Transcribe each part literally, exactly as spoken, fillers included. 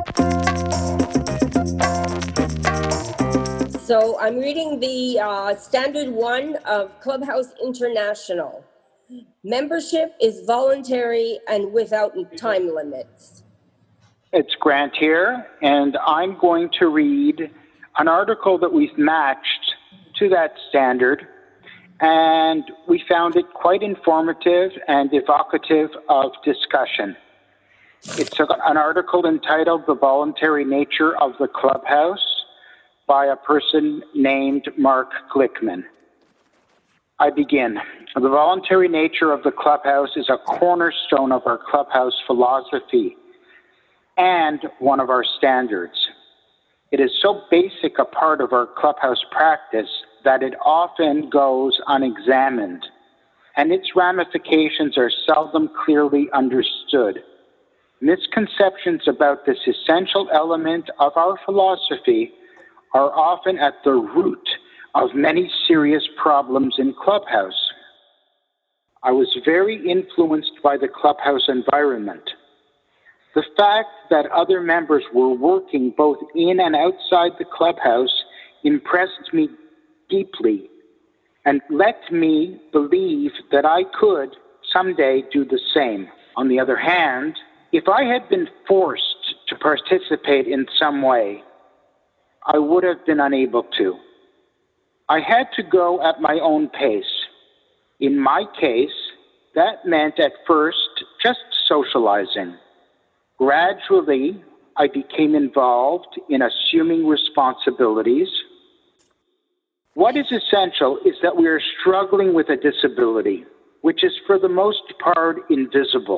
So I'm reading the uh, Standard One of Clubhouse International. Membership is voluntary and without time limits. It's Grant here, and I'm going to read an article that we've matched to that standard, and we found it quite informative and evocative of discussion. It's a, an article entitled "The Voluntary Nature of the Clubhouse" by a person named Mark Glickman. I begin. The voluntary nature of the Clubhouse is a cornerstone of our Clubhouse philosophy and one of our standards. It is so basic a part of our Clubhouse practice that it often goes unexamined, and its ramifications are seldom clearly understood. Misconceptions about this essential element of our philosophy are often at the root of many serious problems in Clubhouse. I was very influenced by the Clubhouse environment. The fact that other members were working both in and outside the Clubhouse impressed me deeply and let me believe that I could someday do the same. On the other hand, if I had been forced to participate in some way, I would have been unable to. I had to go at my own pace. In my case, that meant at first just socializing. Gradually, I became involved in assuming responsibilities. What is essential is that we are struggling with a disability, which is for the most part invisible.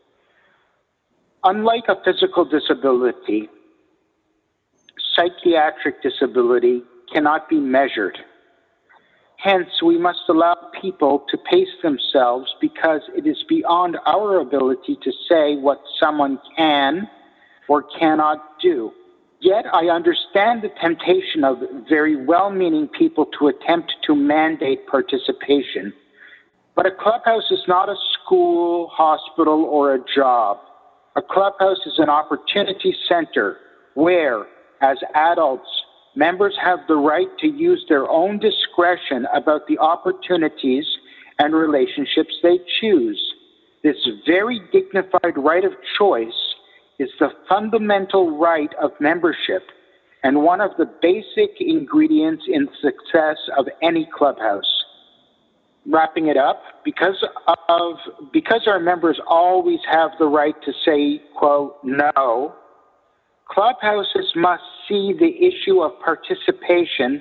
Unlike a physical disability, psychiatric disability cannot be measured. Hence, we must allow people to pace themselves because it is beyond our ability to say what someone can or cannot do. Yet, I understand the temptation of very well-meaning people to attempt to mandate participation. But a clubhouse is not a school, hospital, or a job. A clubhouse is an opportunity center where, as adults, members have the right to use their own discretion about the opportunities and relationships they choose. This very dignified right of choice is the fundamental right of membership and one of the basic ingredients in success of any clubhouse. Wrapping it up, because of because our members always have the right to say, quote, no, clubhouses must see the issue of participation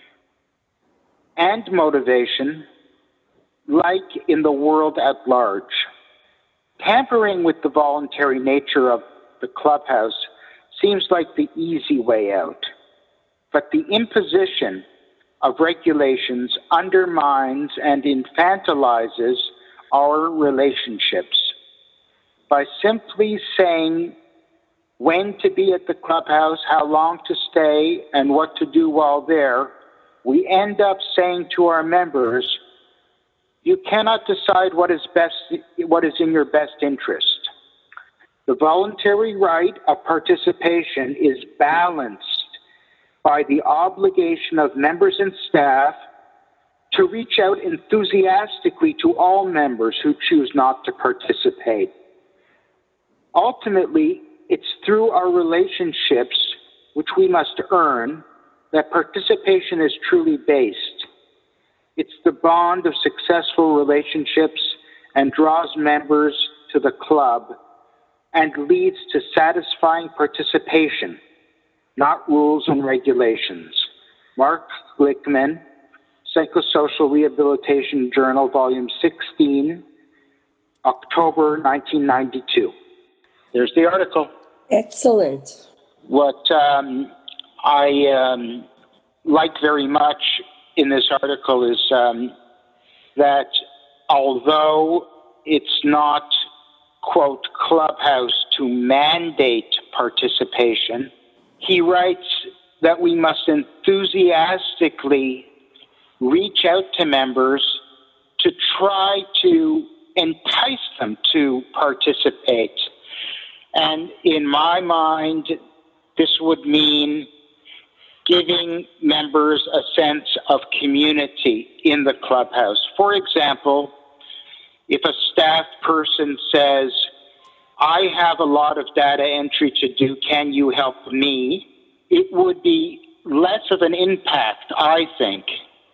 and motivation like in the world at large. Tampering with the voluntary nature of the clubhouse seems like the easy way out, but the imposition of regulations undermines and infantilizes our relationships. By simply saying when to be at the clubhouse, how long to stay, and what to do while there, we end up saying to our members, you cannot decide what is best, what is in your best interest. The voluntary right of participation is balanced by the obligation of members and staff to reach out enthusiastically to all members who choose not to participate. Ultimately, it's through our relationships, which we must earn, that participation is truly based. It's the bond of successful relationships and draws members to the club and leads to satisfying participation, not rules and regulations. Mark Glickman, Psychosocial Rehabilitation Journal, Volume sixteen, October nineteen ninety-two. There's the article. Excellent. What um, I um, like very much in this article is um, that although it's not, quote, clubhouse to mandate participation, he writes that we must enthusiastically reach out to members to try to entice them to participate. And in my mind, this would mean giving members a sense of community in the clubhouse. For example, if a staff person says, I have a lot of data entry to do, can you help me? It would be less of an impact, I think,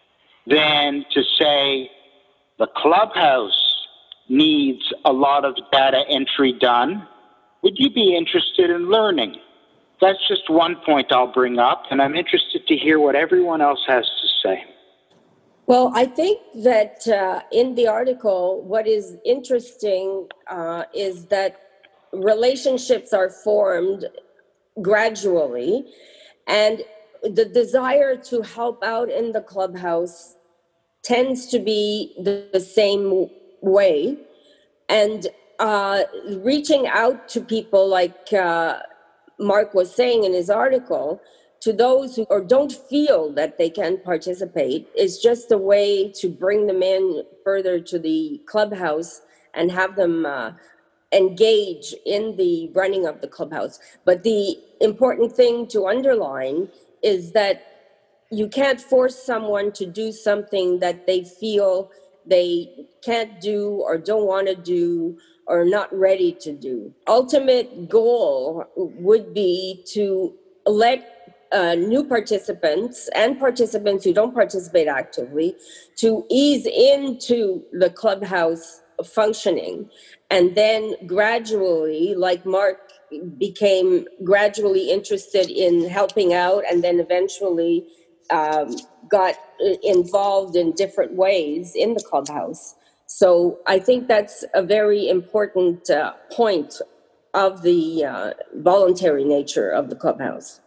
than to say the clubhouse needs a lot of data entry done. Would you be interested in learning? That's just one point I'll bring up, and I'm interested to hear what everyone else has to say. Well, I think that uh, in the article, what is interesting uh, is that relationships are formed gradually, and the desire to help out in the clubhouse tends to be the, the same way. And uh, reaching out to people like uh, Mark was saying in his article, to those who or don't feel that they can participate is just a way to bring them in further to the clubhouse and have them uh, engage in the running of the clubhouse. But the important thing to underline is that you can't force someone to do something that they feel they can't do or don't want to do or not ready to do. Ultimate goal would be to let uh, new participants and participants who don't participate actively to ease into the clubhouse functioning. And then gradually, like Mark became gradually interested in helping out and then eventually um, got involved in different ways in the clubhouse. So I think that's a very important uh, point of the uh, voluntary nature of the clubhouse.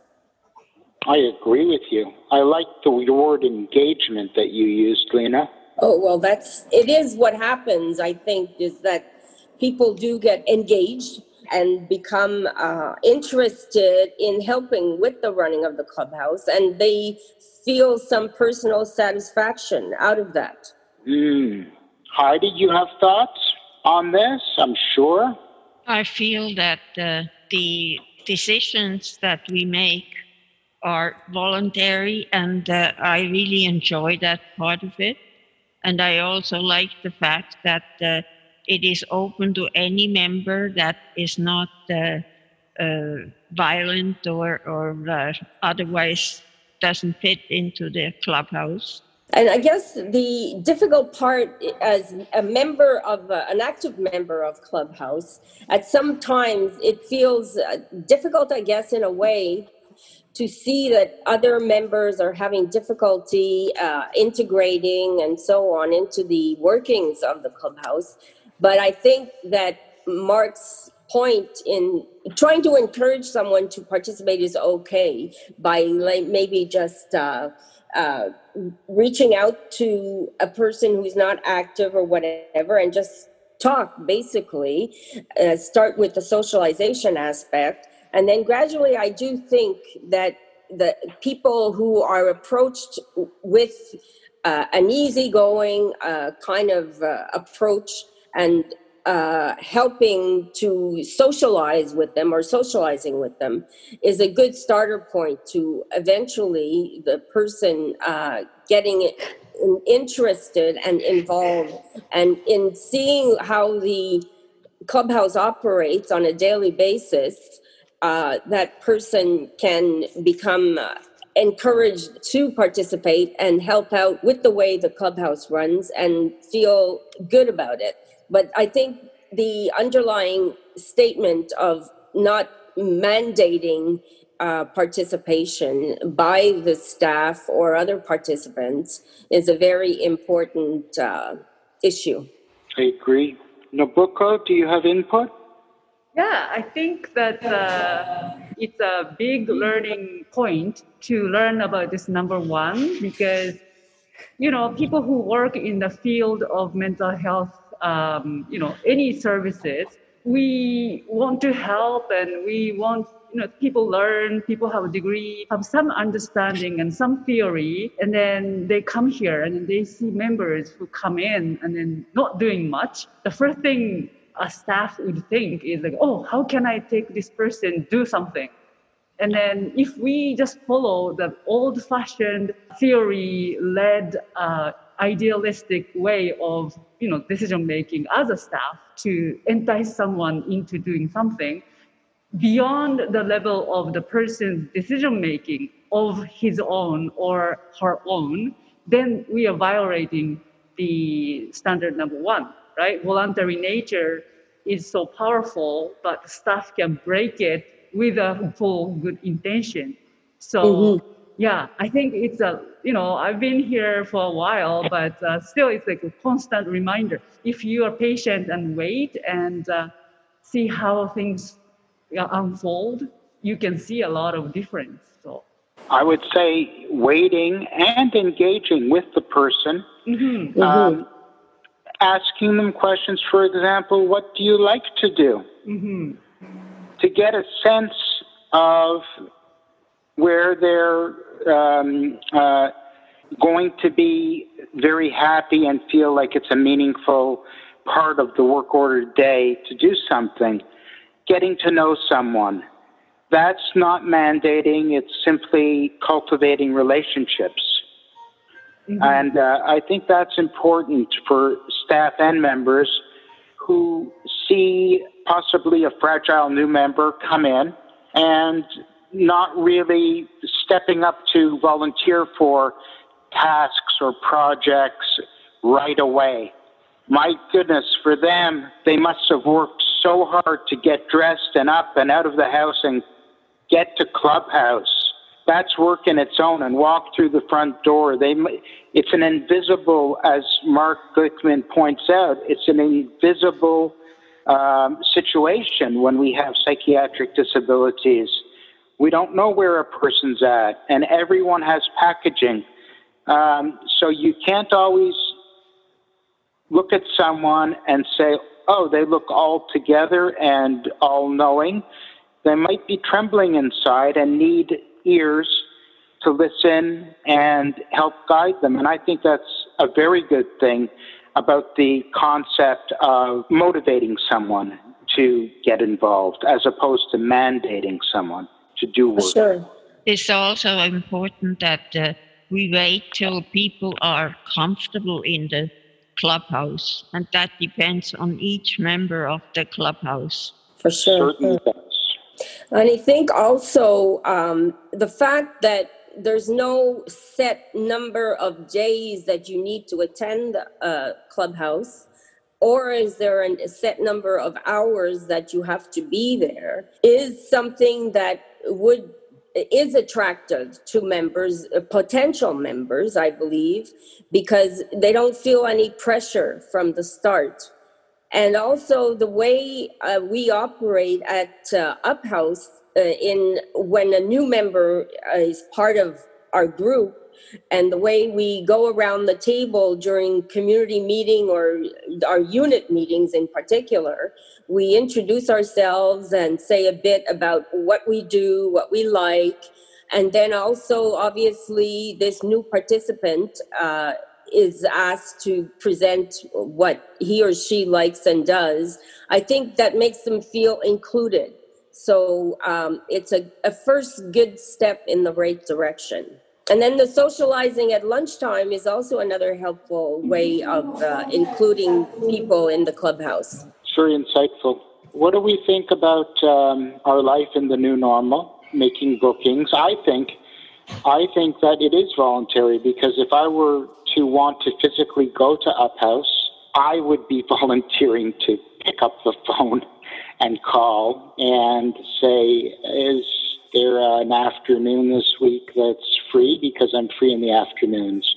I agree with you. I like the word engagement that you used, Lena. Oh, well, that's, it is what happens, I think, is that people do get engaged and become uh, interested in helping with the running of the clubhouse, and they feel some personal satisfaction out of that. Mm. Heidi, you have thoughts on this, I'm sure? I feel that uh, the decisions that we make are voluntary, and uh, I really enjoy that part of it. And I also like the fact that uh, it is open to any member that is not uh, uh, violent or, or uh, otherwise doesn't fit into the clubhouse. And I guess the difficult part as a member of, uh, an active member of Clubhouse, at some times it feels uh, difficult, I guess, in a way, to see that other members are having difficulty uh, integrating and so on into the workings of the clubhouse. But I think that Mark's point in trying to encourage someone to participate is okay by like maybe just uh, uh, reaching out to a person who's not active or whatever and just talk, basically, uh, start with the socialization aspect. And then gradually, I do think that the people who are approached with uh, an easygoing uh, kind of uh, approach and uh, helping to socialize with them or socializing with them is a good starter point to eventually the person uh, getting interested and involved and in seeing how the clubhouse operates on a daily basis. Uh, that person can become uh, encouraged to participate and help out with the way the clubhouse runs and feel good about it. But I think the underlying statement of not mandating uh, participation by the staff or other participants is a very important uh, issue. I agree. Nabucco, do you have input? Yeah, I think that uh, it's a big learning point to learn about this number one, because, you know, people who work in the field of mental health, um, you know, any services, we want to help and we want, you know, people learn, people have a degree, have some understanding and some theory, and then they come here and then they see members who come in and then not doing much. The first thing a staff would think is like, oh, how can I take this person do something? And then if we just follow the old-fashioned theory-led uh, idealistic way of, you know, decision-making as a staff to entice someone into doing something, beyond the level of the person's decision-making of his own or her own, then we are violating the standard number one, right? Voluntary nature is so powerful, but staff can break it with a full good intention. So mm-hmm. yeah, I think it's a, you know, I've been here for a while, but uh, still it's like a constant reminder. If you are patient and wait and uh, see how things unfold, you can see a lot of difference. So I would say waiting and engaging with the person, mm-hmm. Um, Mm-hmm. asking them questions. For example, what do you like to do? Mm-hmm. To get a sense of where they're um, uh, going to be very happy and feel like it's a meaningful part of the work order day to do something. Getting to know someone. That's not mandating, it's simply cultivating relationships. Mm-hmm. And uh, I think that's important for staff and members who see possibly a fragile new member come in and not really stepping up to volunteer for tasks or projects right away. My goodness, for them, they must have worked so hard to get dressed and up and out of the house and get to Clubhouse. That's work in its own, and walk through the front door. They, it's an invisible, as Mark Glickman points out, it's an invisible um, situation when we have psychiatric disabilities. We don't know where a person's at, and everyone has packaging. Um, so you can't always look at someone and say, oh, they look all together and all-knowing. They might be trembling inside and need ears to listen and help guide them. And I think that's a very good thing about the concept of motivating someone to get involved as opposed to mandating someone to do work. Sure. It's also important that uh, we wait till people are comfortable in the clubhouse, and that depends on each member of the clubhouse. For sure. Certainly does. And I think also um, the fact that there's no set number of days that you need to attend a clubhouse, or is there a set number of hours that you have to be there, is something that would is attractive to members, uh, potential members, I believe, because they don't feel any pressure from the start. And also the way uh, we operate at uh, Uphouse, uh, in when a new member uh, is part of our group, and the way we go around the table during community meeting or our unit meetings in particular, we introduce ourselves and say a bit about what we do, what we like, and then also obviously this new participant uh, is asked to present what he or she likes and does. I think that makes them feel included. So um, it's a, a first good step in the right direction. And then the socializing at lunchtime is also another helpful way of uh, including people in the clubhouse. It's very insightful. What do we think about um, our life in the new normal, making bookings? I think, I think that it is voluntary, because if I were to want to physically go to Uphouse, I would be volunteering to pick up the phone and call and say, is there an afternoon this week that's free? Because I'm free in the afternoons.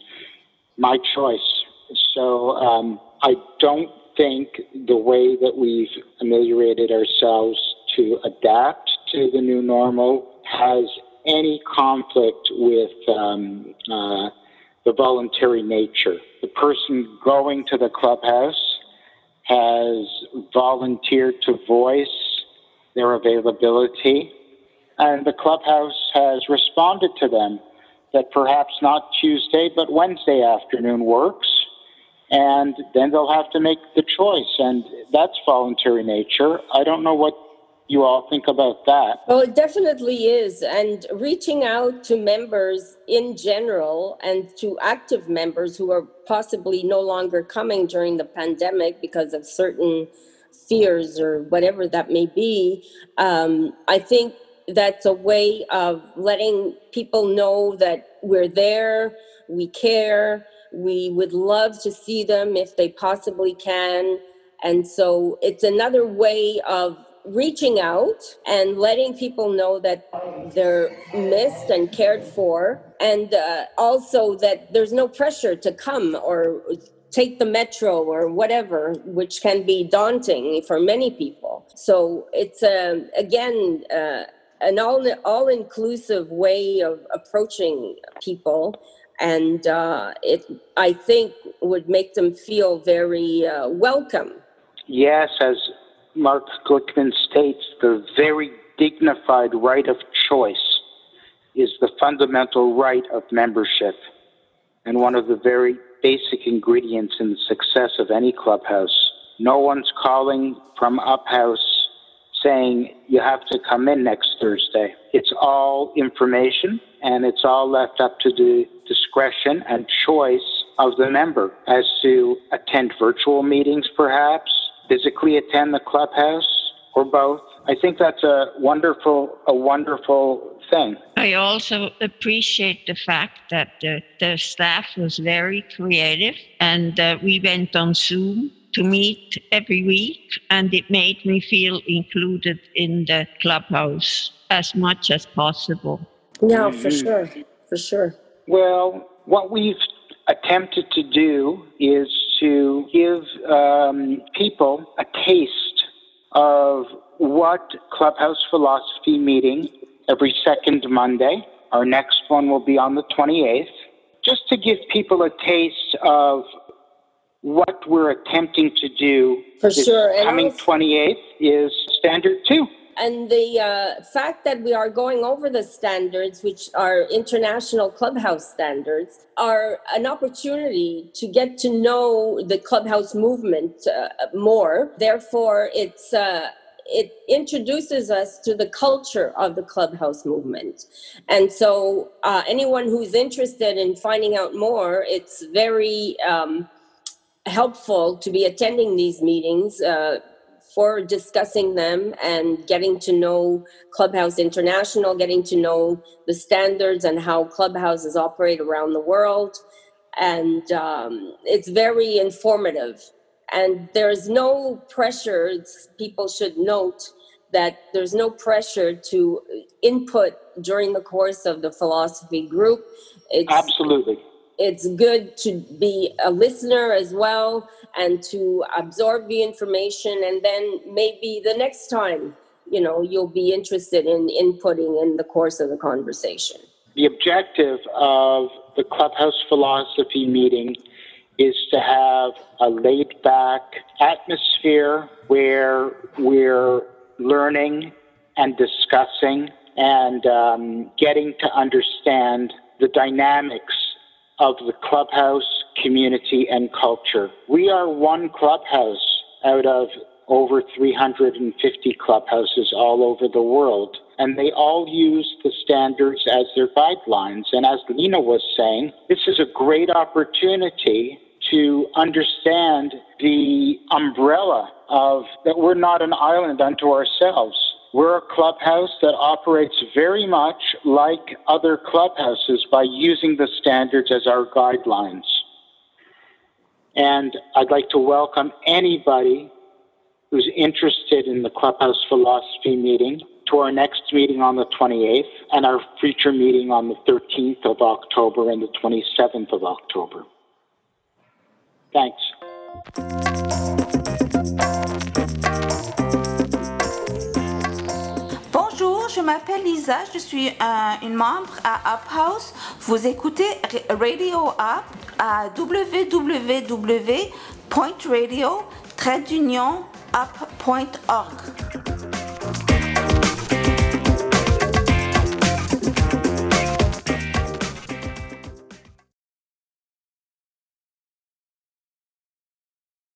My choice. So um, I don't think the way that we've ameliorated ourselves to adapt to the new normal has any conflict with um, uh, the voluntary nature. The person going to the clubhouse has volunteered to voice their availability, and the clubhouse has responded to them that perhaps not Tuesday, but Wednesday afternoon works, and then they'll have to make the choice, and that's voluntary nature. I don't know what you all think about that? Well, it definitely is. And reaching out to members in general and to active members who are possibly no longer coming during the pandemic because of certain fears or whatever that may be, um, I think that's a way of letting people know that we're there, we care, we would love to see them if they possibly can. And so it's another way of reaching out and letting people know that they're missed and cared for, and uh, also that there's no pressure to come or take the metro or whatever, which can be daunting for many people. So it's, uh, again, uh, an all, all-inclusive way of approaching people, and uh, it, I think, would make them feel very uh, welcome. Yes, as Mark Glickman states, the very dignified right of choice is the fundamental right of membership and one of the very basic ingredients in the success of any clubhouse. No one's calling from Uphouse saying you have to come in next Thursday. It's all information, and it's all left up to the discretion and choice of the member as to attend virtual meetings, perhaps, physically attend the clubhouse, or both. I think that's a wonderful, a wonderful thing. I also appreciate the fact that the, the staff was very creative, and uh, we went on Zoom to meet every week, and it made me feel included in the clubhouse as much as possible. Yeah, Mm-hmm. for sure, for sure. Well, what we've attempted to do is to give um, people a taste of what Clubhouse Philosophy meeting every second Monday. Our next one will be on the twenty-eighth. Just to give people a taste of what we're attempting to do. For this sure. And coming also- twenty-eighth is Standard two. And the uh, fact that we are going over the standards, which are international clubhouse standards, are an opportunity to get to know the clubhouse movement uh, more. Therefore, it's uh, it introduces us to the culture of the clubhouse movement. And so uh, anyone who's interested in finding out more, it's very um, helpful to be attending these meetings uh, for discussing them and getting to know Clubhouse International, getting to know the standards and how clubhouses operate around the world. And um, it's very informative. And there's no pressure. It's, people should note that there's no pressure to input during the course of the philosophy group. It's, Absolutely. It's good to be a listener as well and to absorb the information, and then maybe the next time, you know, you'll be interested in inputting in the course of the conversation. The objective of the Clubhouse Philosophy meeting is to have a laid-back atmosphere where we're learning and discussing and um, getting to understand the dynamics of the clubhouse community and culture. We are one clubhouse out of over three hundred fifty clubhouses all over the world, and they all use the standards as their guidelines. And as Lena was saying, this is a great opportunity to understand the umbrella of that we're not an island unto ourselves. We're a clubhouse that operates very much like other clubhouses by using the standards as our guidelines. And I'd like to welcome anybody who's interested in the Clubhouse Philosophy meeting to our next meeting on the twenty-eighth and our future meeting on the thirteenth of October and the twenty-seventh of October. Thanks. Bonjour, je m'appelle Lisa, je suis un, une membre à Uphouse. Vous écoutez Radio Up à w w w point radio tiret up point org.